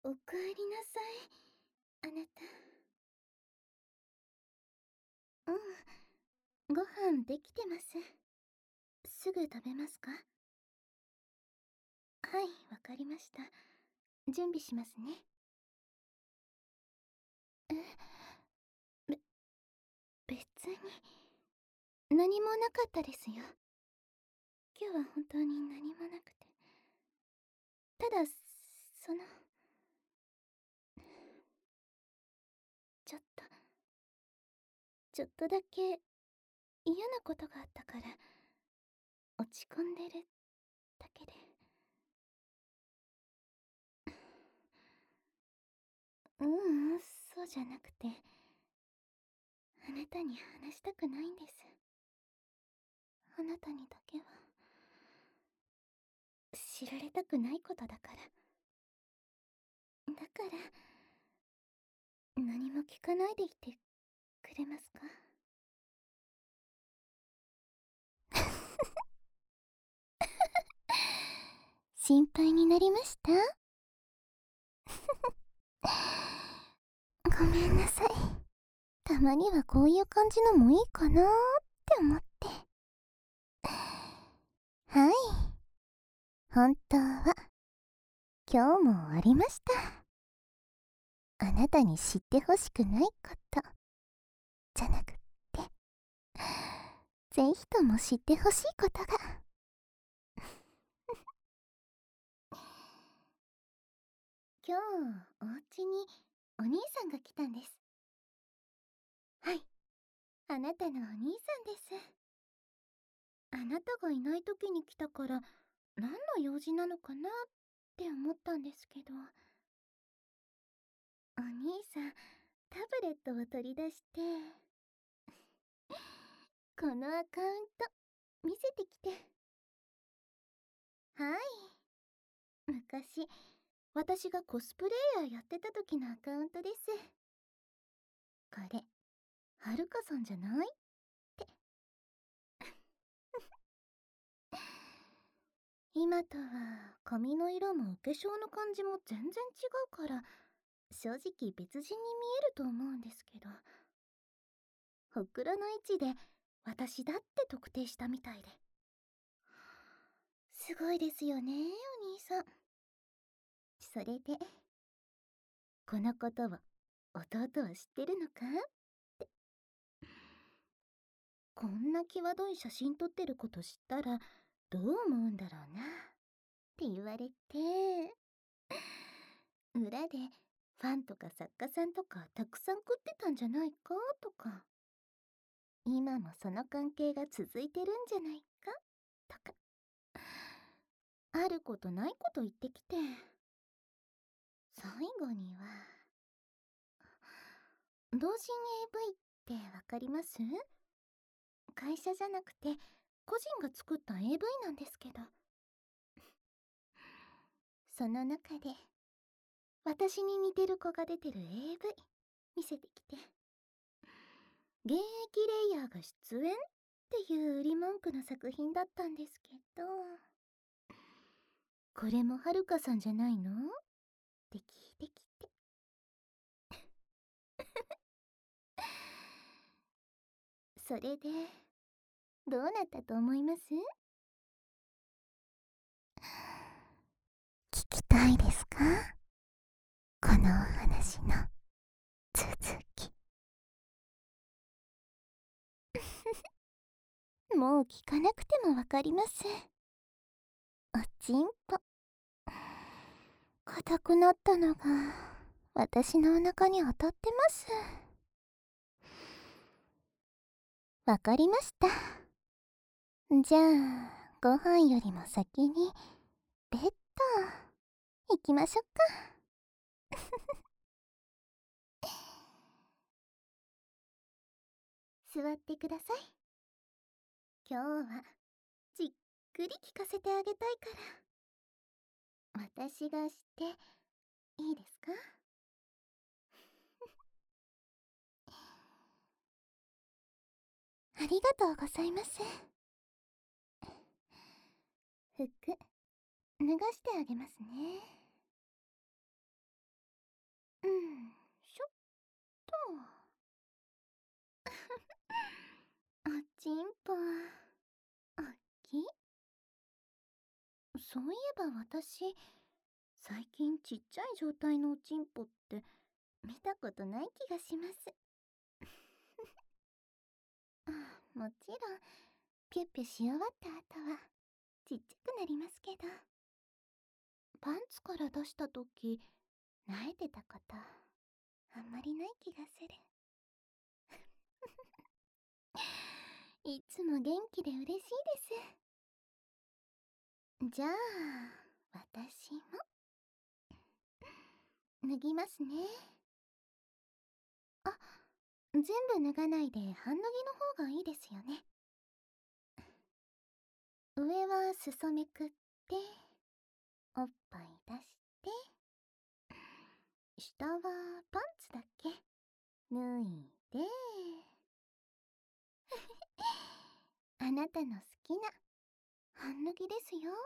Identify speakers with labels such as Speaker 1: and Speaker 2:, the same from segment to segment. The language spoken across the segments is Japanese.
Speaker 1: おかえりなさい、あなた。ご飯できてます。すぐ食べますか？はい、わかりました。準備しますね。べ、別に、何もなかったですよ。今日は本当に何もなくて。ただ、その、ちょっと、ちょっとだけ嫌なことがあったから、落ち込んでるだけで。そうじゃなくて、あなたに話したくないんです。あなたにだけは知られたくないことだから。だから何も聞かないでいてくれますか？心配になりました？ごめんなさい。たまにはこういう感じのもいいかなーって思って。はい、本当は今日もありました。あなたに知ってほしくないことじゃなくって、ぜひとも知ってほしいことが。今日お家にお兄さんが来たんです。はい、あなたのお兄さんです。あなたがいない時に来たから何の用事なのかなって思ったんですけど、お兄さんタブレットを取り出して、このアカウント見せてきて。はい、昔私がコスプレイヤーやってた時のアカウントです。これはるかさんじゃないって。今とは髪の色もお化粧の感じも全然違うから、正直別人に見えると思うんですけど、ほくろの位置で私だって特定したみたいで。すごいですよね、お兄さん。それで、このことを弟は知ってるのかって。こんな際どい写真撮ってること知ったらどう思うんだろうなって言われて、裏でファンとか作家さんとかたくさん食ってたんじゃないかとか、今もその関係が続いてるんじゃないかとか、あることないこと言ってきて、最後には、同人 AV ってわかります？会社じゃなくて個人が作った AV なんですけど、その中で私に似てる子が出てる AV 見せてきて、現役レイヤーが出演っていう売り文句の作品だったんですけど、これもはるかさんじゃないのって聞いてきて。それでどうなったと思います？聞きたいですか？このお話の続き。もう聞かなくてもわかります。おちんぽ硬くなったのが私のお腹に当たってます。わかりました。じゃあご飯よりも先にベッド行きましょうか。座ってください。今日はじっくり聞かせてあげたいから、私がしていいですか？ありがとうございます。服脱がしてあげますね。 そういえば私、最近ちっちゃい状態のおちんぽって見たことない気がします。もちろん、ピュッピュし終わった後はちっちゃくなりますけど、パンツから出した時、慣れてたこと、あんまりない気がする。いつも元気で嬉しいです。じゃあ、私も、脱ぎますね。あ、全部脱がないで半脱ぎの方がいいですよね。上は裾めくって、おっぱい出して、下はパンツだけ脱いで、あなたの好きな半脱ぎですよ。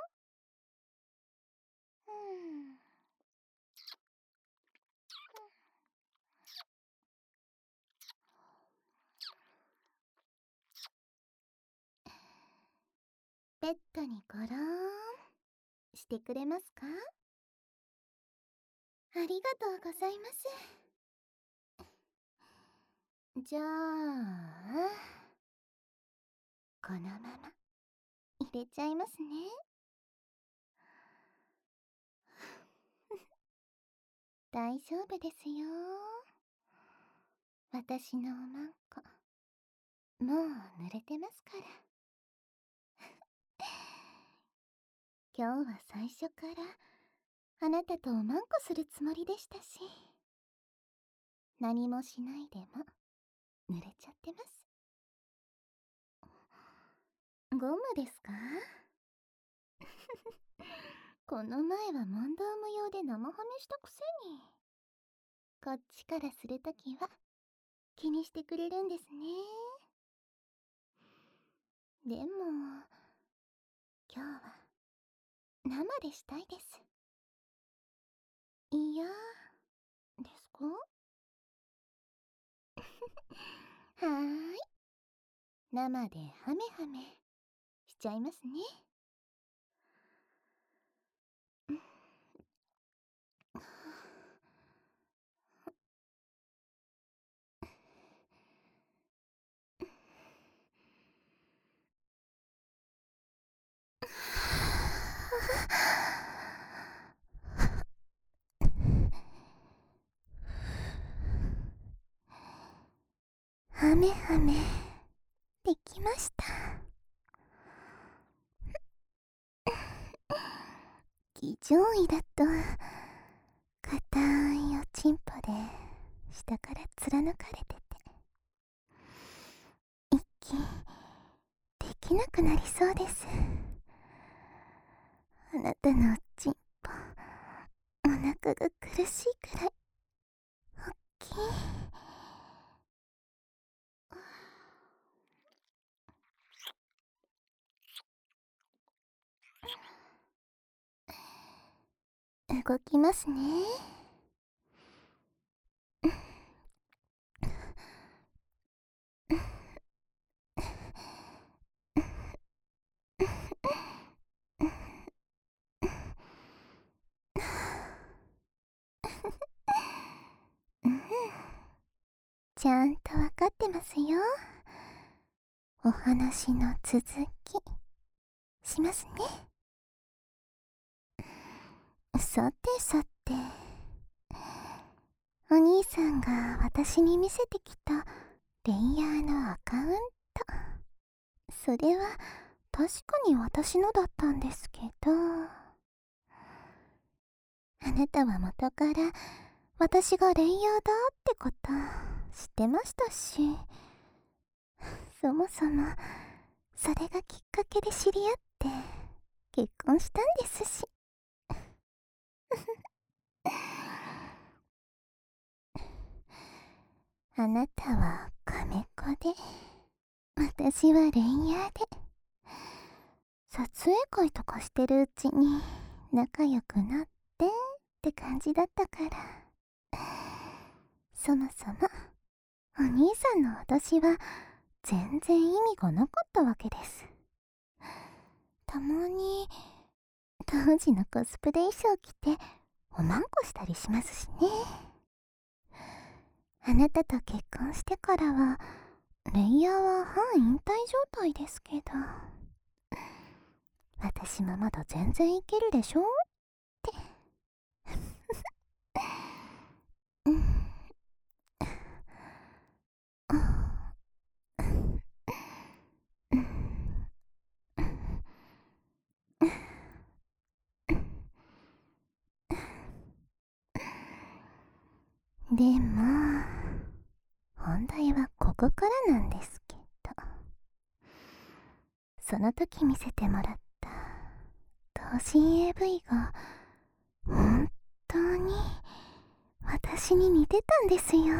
Speaker 1: ベッドにゴローンしてくれますか？ありがとうございます。じゃあ、このまま入れちゃいますね。大丈夫ですよ。私のおまんこ、もう濡れてますから。今日は最初からあなたとおまんこするつもりでしたし、何もしないでも濡れちゃってます。ゴムですか？この前は問答無用で生ハメしたくせに。こっちからするときは気にしてくれるんですね。でも、今日は生でしたいです。いやですか？はーい。生でハメハメしちゃいますね。ハメハメできました。騎乗位だと硬いおちんぽで下から貫かれてて、息できなくなりそうです。あなたのおちんぽ、お腹が苦しいくらいおっきい。動きますね。うん、ちゃんとわかってますよ。お話の続きしますね。さてさて、お兄さんが私に見せてきたレイヤーのアカウント、それは確かに私のだったんですけど、あなたは元から私がレイヤーだってこと知ってましたし、そもそもそれがきっかけで知り合って結婚したんですし。あなたはカメ子で、私はレイヤーで、撮影会とかしてるうちに仲良くなってって感じだったから、そもそもお兄さんの私は全然意味がなかったわけです。たまに当時のコスプレ衣装着ておまんこしたりしますしね。あなたと結婚してからはレイヤーは半引退状態ですけど、私もまだ全然いけるでしょって。うん。でも本題はここからなんですけど、その時見せてもらった同人 AV が本当に私に似てたんですよ。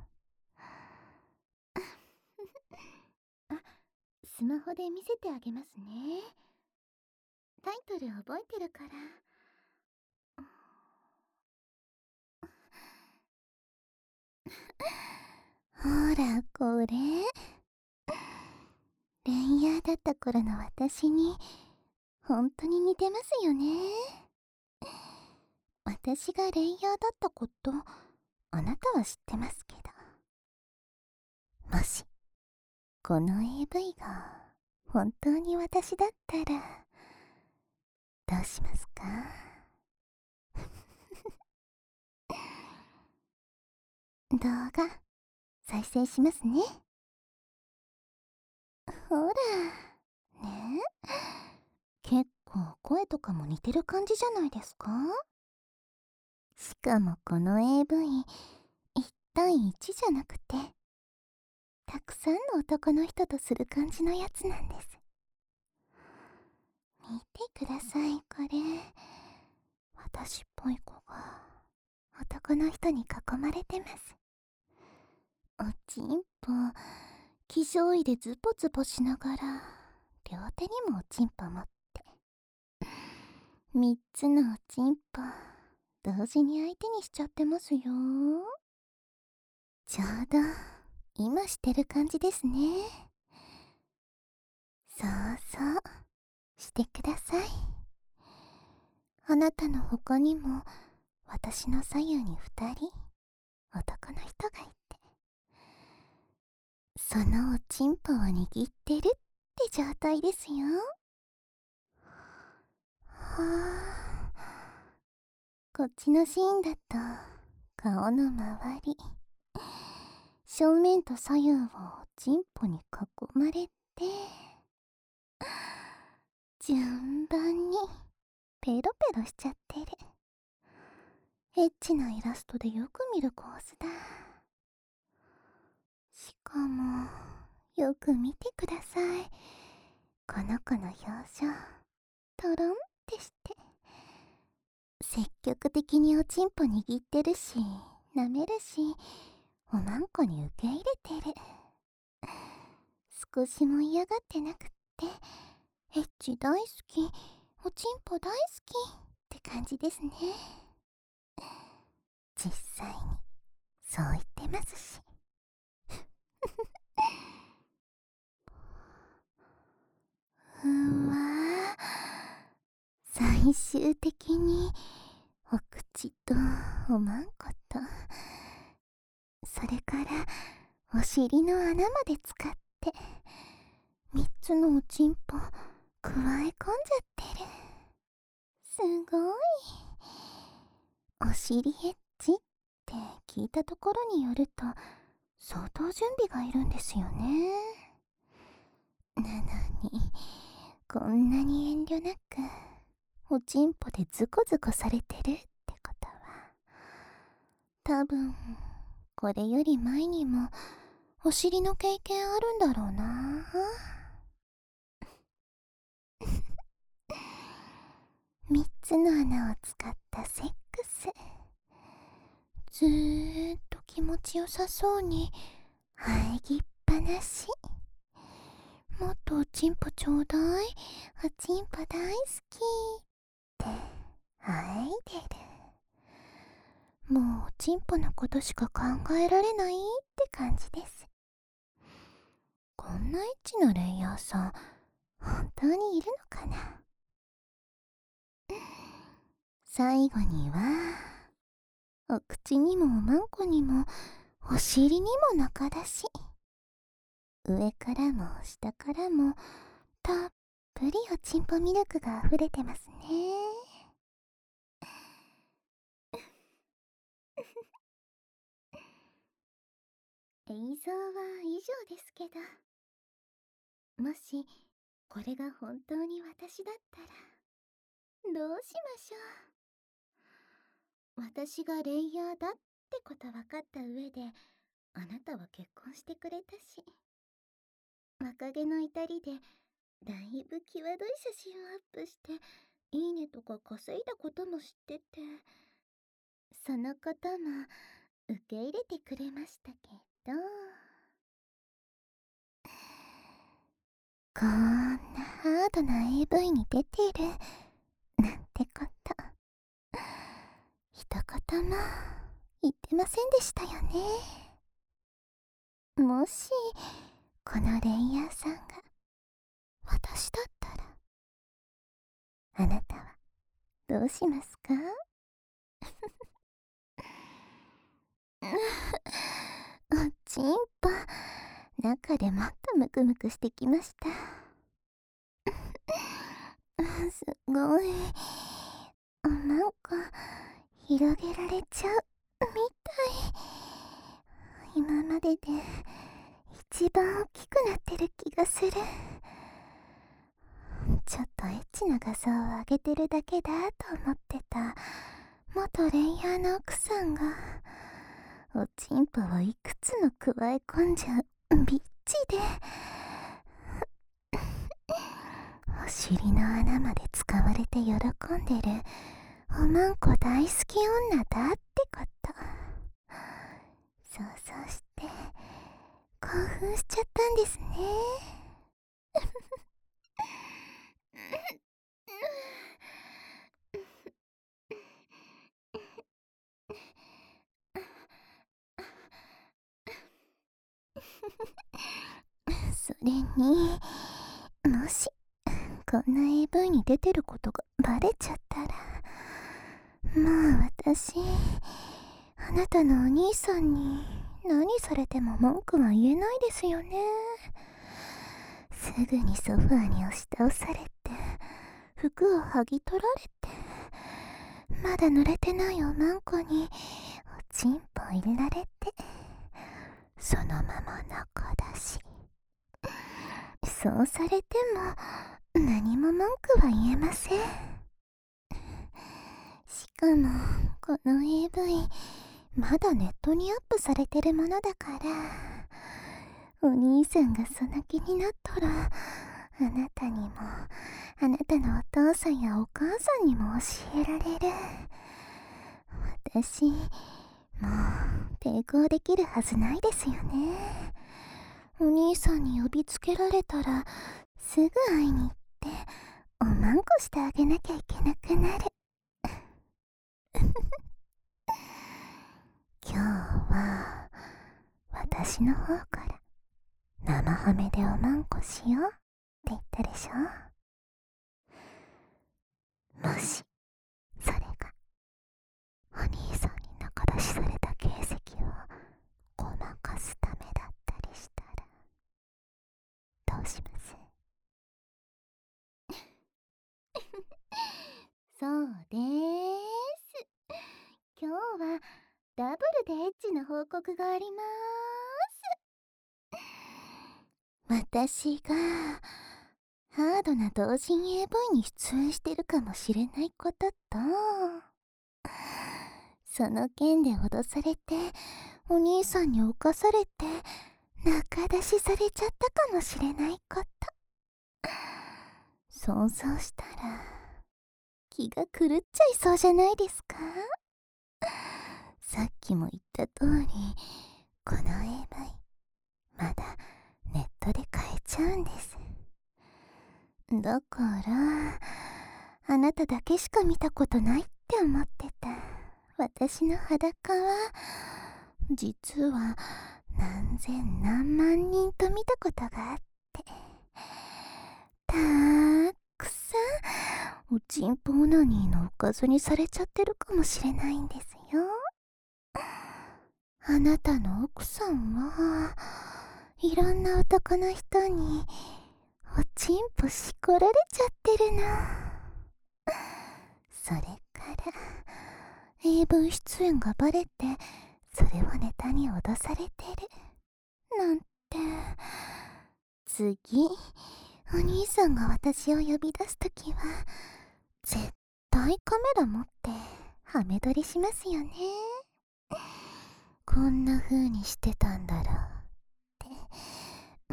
Speaker 1: あ、スマホで見せてあげますね。タイトル覚えてるから。ほらこれ、レイヤーだった頃の私に本当に似てますよね。私がレイヤーだったことあなたは知ってますけど、もしこの AV が本当に私だったらどうしますか？動画再生しますね。ほらね、結構声とかも似てる感じじゃないですか？しかもこの AV 1対1じゃなくてたくさんの男の人とする感じのやつなんです。見てくださいこれ。私っぽい子が男の人に囲まれてます。おちんぽ気性いでズポズポしながら両手にもおちんぽ持って3つのおちんぽ同時に相手にしちゃってますよ。ちょうど今してる感じですね。そうそうしてください。あなたの他にも私の左右に2人男の人がいて、そのおちんぽを握ってるって状態ですよ。はあ、こっちのシーンだと顔の周り、正面と左右をおちんぽに囲まれて順番にペロペロしちゃってる。エッチなイラストでよく見る構図だ。しかもよく見てください。この子の表情トロンってして積極的におちんぽ握ってるし舐めるしおまんこに受け入れてる。少しも嫌がってなくって、エッチ大好き、おちんぽ大好きって感じですね。実際にそう言ってますし。うわぁ、最終的にお口とおまんこと、それからお尻の穴まで使って3つのおちんぽ加え込んじゃってる。すごい。お尻エッチって聞いたところによると相当準備がいるんですよね。なのにこんなに遠慮なくおちんぽでズコズコされてるってことは、多分これより前にもお尻の経験あるんだろうな。3つの穴を使ったセックス、ずーっと気持ちよさそうに生えぎっぱなし。もっとおちんぽちょうだい、おちんぽ大好きって生えてる。もうおちんぽのことしか考えられないって感じです。こんなエッチなレイヤーさん本当にいるのかな。 最後にはお口にもおまんこにもお尻にも中だし、上からも下からもたっぷりおちんぽミルクが溢れてますね。映像は以上ですけど、もしこれが本当に私だったらどうしましょう。私がレイヤーだってこと分かった上であなたは結婚してくれたし、若気の至りでだいぶ際どい写真をアップしていいねとか稼いだことも知ってて、そのことも受け入れてくれましたけど、こんなハードな AV に出てるなんてこと一言も言ってませんでしたよね。もしこのレイヤーさんが私だったら、あなたはどうしますか？おちんぽ中でもっとムクムクしてきました。すごい、なんか広げられちゃうみたい。今までで一番大きくなってる気がする。ちょっとエッチな画像を上げてるだけだと思ってた元レイヤーの奥さんがおちんぽをいくつも加え込んじゃうビッチでお尻の穴まで使われて喜んでるおまんこ大好き女だってこと、想像して興奮しちゃったんですね。それにもしこんな AV に出てることがバレちゃったら、もう私あなたのお兄さんに何されても文句は言えないですよね。すぐにソファーに押し倒されて服を剥ぎ取られて、まだ濡れてないおまんこにおちんぽ入れられて、そのまま中だし、そうされても何も文句は言えません。しかもこの AV まだネットにアップされてるものだから、お兄さんがその気になったらあなたにもあなたのお父さんやお母さんにも教えられる。私もう抵抗できるはずないですよね。お兄さんに呼びつけられたらすぐ会いに行っておまんこしてあげなきゃいけなくなる。今日は私の方から生ハメでおまんこしようって言ったでしょ。もしそれがお兄さんに仲出しされた形跡をごまかすためだったりしたらどうします？そうでーす。今日はダブルでエッチな報告がありまーす。私がハードな同人 AV に出演してるかもしれないことと、その件で脅されてお兄さんに侵されて仲出しされちゃったかもしれないこと、想像したら気が狂っちゃいそうじゃないですか？さっきも言った通り、この AV まだネットで買えちゃうんです。だからあなただけしか見たことないって思ってた私の裸は実は何千何万人と見たことがあって、たくさんおちんぽオナニーのおかずにされちゃってるかもしれないんですよ。あなたの奥さんはいろんな男の人におちんぽしこられちゃってるの。それからAV 出演がバレて、それをネタに脅されてるなんて。次お兄さんが私を呼び出すときは絶対カメラ持ってハメ撮りしますよね。こんな風にしてたんだろうって、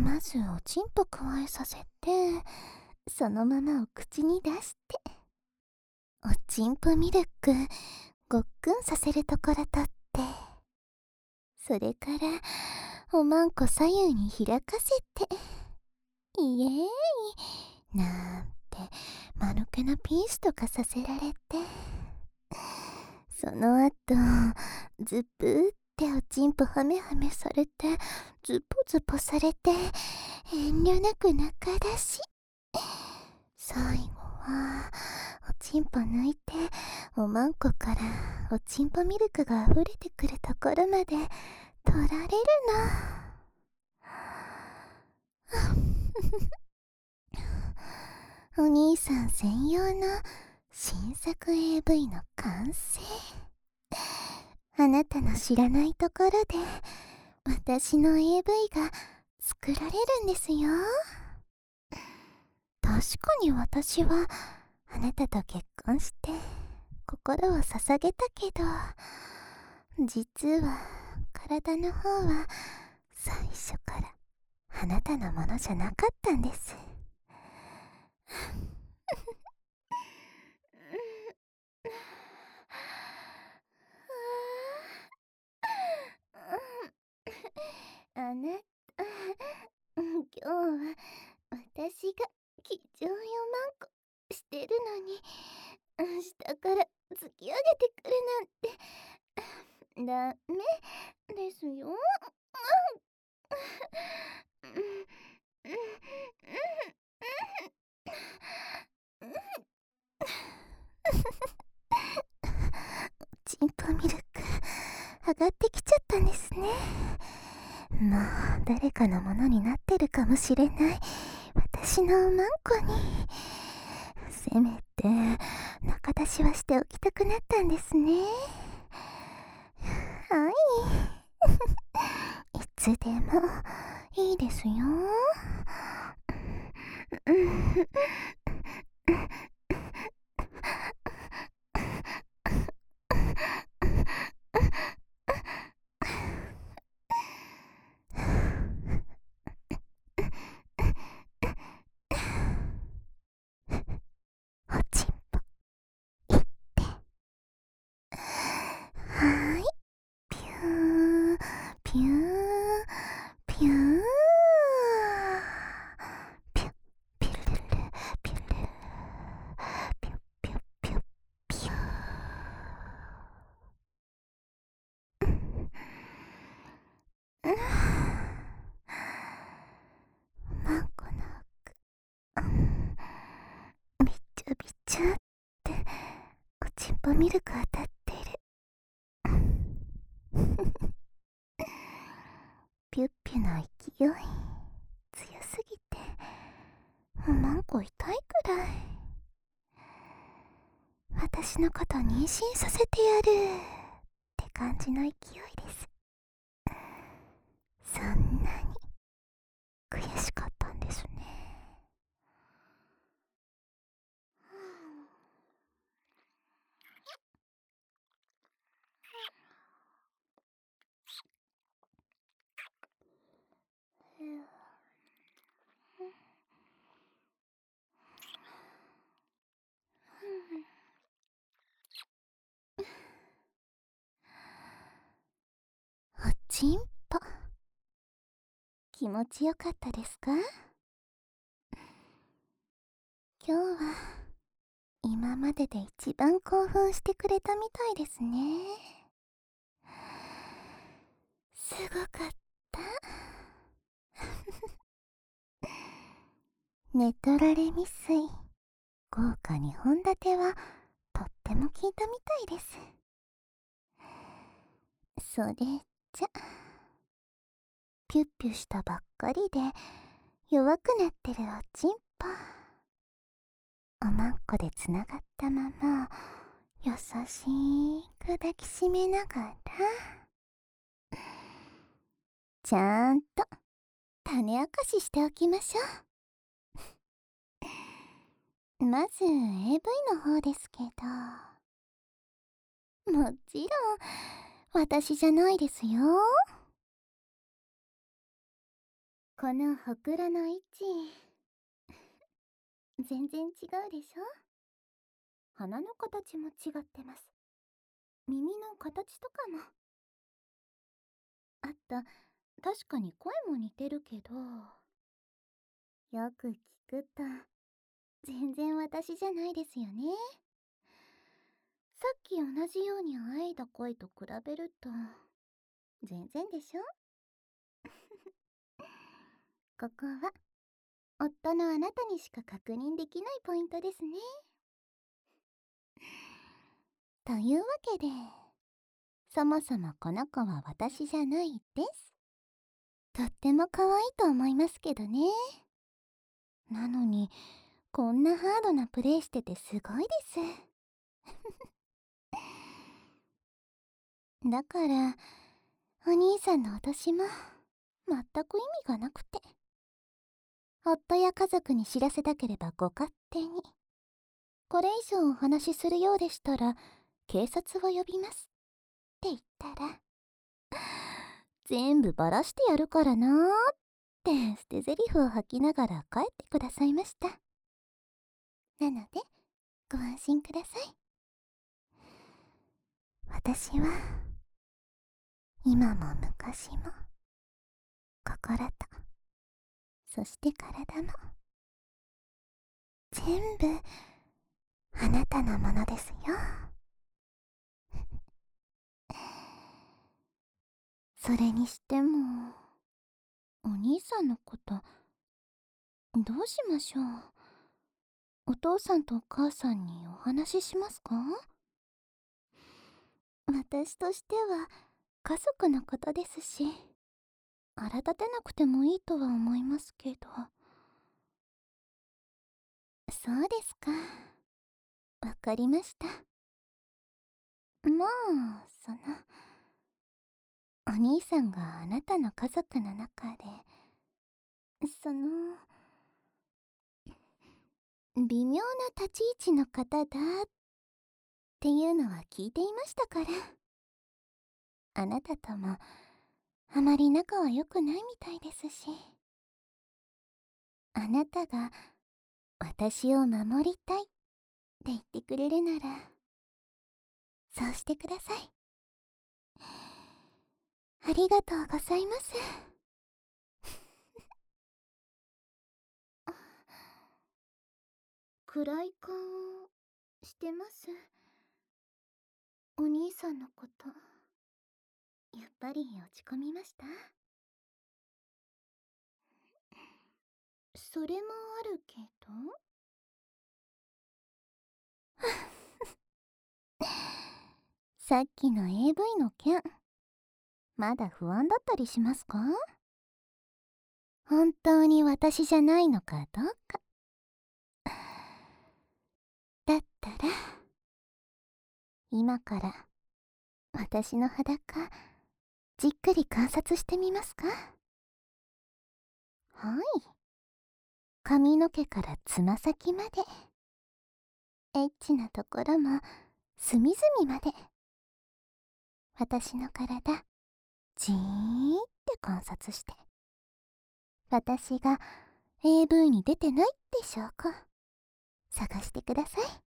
Speaker 1: まずおちんぽくわえさせて、そのままお口に出して、おちんぽミルクごっくんさせるところとって、それからおまんこ左右に開かせて、イエーイなんて間抜けなピースとかさせられて、その後ズブーっておちんぽハメハメされて、ズポズポされて、遠慮なく中出し。最後はおちんぽ抜いて、おまんこからおちんぽミルクが溢れてくるところまで取られるの。お兄さん専用の新作 AV の完成。あなたの知らないところで私の AV が作られるんですよ。確かに私はあなたと結婚して心を捧げたけど、実は体の方は最初からあなたのものじゃなかったんです。あなた、今日は私が気丈よまんこしてるのに、下から突き上げてくるなんてダメですよ。チンポミルク上がってきちゃったんですね。もう誰かのものになってるかもしれない私のおまんこに、せめて中出しはしておきたくなったんですね。はいいつでもいいですよ。おちんぽいってはいピューピューピューピュピュルルピュルピュピュピュピューマンコのびちゃびちゃっておちんぽミルク当たってる。ピュッピュの勢い強すぎておまんこ痛いくらい。私のこと妊娠させてやるって感じの勢いです。そんなに悔しかったんですね。おちんぽ気持ちよかったですか？今日は今までで一番興奮してくれたみたいですね。すごかった。寝取られ未遂豪華2本立てはとっても効いたみたいです。それじゃ、ピュッピュしたばっかりで弱くなってるおちんぽ、おまんこでつながったまま優しく抱きしめながら、ちゃんと種明かししておきましょう。まず AV の方ですけど、もちろん私じゃないですよ。このほくろの位置全然違うでしょ。鼻の形も違ってます。耳の形とかも。あった、確かに声も似てるけど、よく聞くと全然私じゃないですよね。さっき同じようにあえいだ声と比べると全然でしょ。ここは夫のあなたにしか確認できないポイントですね。というわけで、そもそもこの子は私じゃないです。とっても可愛いと思いますけどね。なのにこんなハードなプレイしててすごいです。だからお兄さんの脅しも全く意味がなくて、夫や家族に知らせたければご勝手に。これ以上お話しするようでしたら警察を呼びますって言ったら、全部バラしてやるからなーって捨て台詞を吐きながら帰ってくださいました。なのでご安心ください。私は今も昔も心と、そして体も全部あなたのものですよ。それにしてもお兄さんのことどうしましょう。お父さんとお母さんにお話ししますか？私としては家族のことですし、荒立てなくてもいいとは思いますけど。そうですか。わかりました。もうお兄さんがあなたの家族の中で微妙な立ち位置の方だっていうのは聞いていましたから。あなたともあまり仲は良くないみたいですし、あなたが私を守りたいって言ってくれるならそうしてください。ありがとうございます。暗い顔をしてます。お兄さんのことやっぱり落ち込みました？それもあるけど。さっきの AV の件、まだ不安だったりしますか？本当に私じゃないのかどうか。だったら今から私の裸じっくり観察してみますか？はい、髪の毛からつま先まで、エッチなところも隅々まで、私の体じーって観察して、私が AV に出てないって証拠探してください。